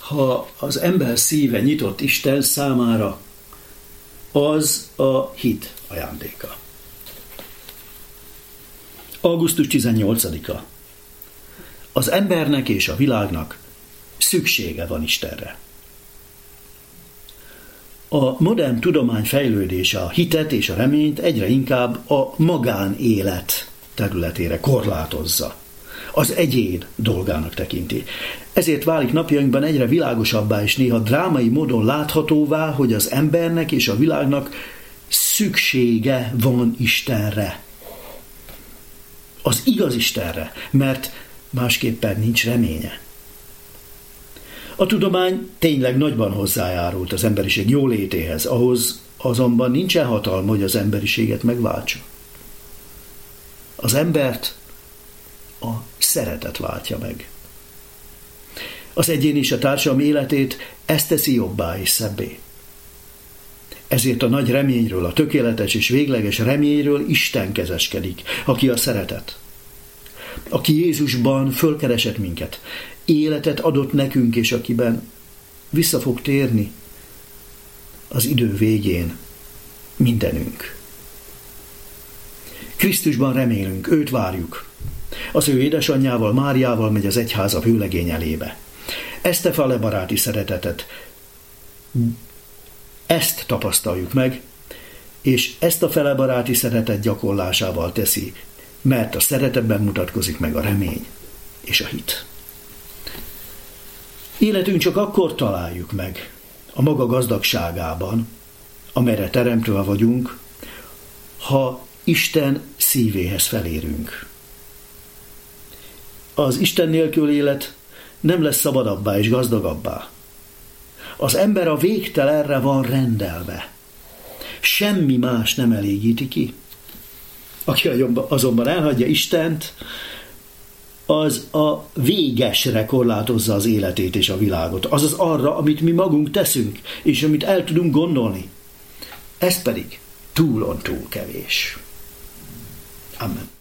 ha az ember szíve nyitott Isten számára, az a hit ajándéka. Augusztus 18-a. Az embernek és a világnak szüksége van Istenre. A modern tudomány fejlődése a hitet és a reményt egyre inkább a magánélet területére korlátozza. Az egyén dolgának tekinti. Ezért válik napjainkban egyre világosabbá és néha drámai módon láthatóvá, hogy az embernek és a világnak szüksége van Istenre. Az igaz Istenre, mert másképpen nincs reménye. A tudomány tényleg nagyban hozzájárult az emberiség jólétéhez, ahhoz azonban nincsen hatalma, hogy az emberiséget megváltsa. Az embert a szeretet váltja meg. Az egyén és a társadalom életét ezt teszi jobbá és szebbé. Ezért a nagy reményről, a tökéletes és végleges reményről Isten kezeskedik, aki a szeretet. Aki Jézusban fölkeresett minket, életet adott nekünk, és akiben vissza fog térni az idő végén mindenünk. Krisztusban remélünk, őt várjuk. Az ő édesanyjával, Máriával megy az egyháza vőlegény elébe. Ezt a fele baráti szeretetet, ezt tapasztaljuk meg, és ezt a fele baráti szeretet gyakorlásával teszi, mert a szeretetben mutatkozik meg a remény és a hit. Életünk csak akkor találjuk meg a maga gazdagságában, amelyre teremtve vagyunk, ha Isten szívéhez felérünk. Az Isten nélkül élet nem lesz szabadabbá és gazdagabbá. Az ember a végtelenre van rendelve. Semmi más nem elégíti ki. Aki azonban elhagyja Istent, az a végesre korlátozza az életét és a világot. Azaz arra, amit mi magunk teszünk, és amit el tudunk gondolni. Ez pedig túlon túl kevés. Amen.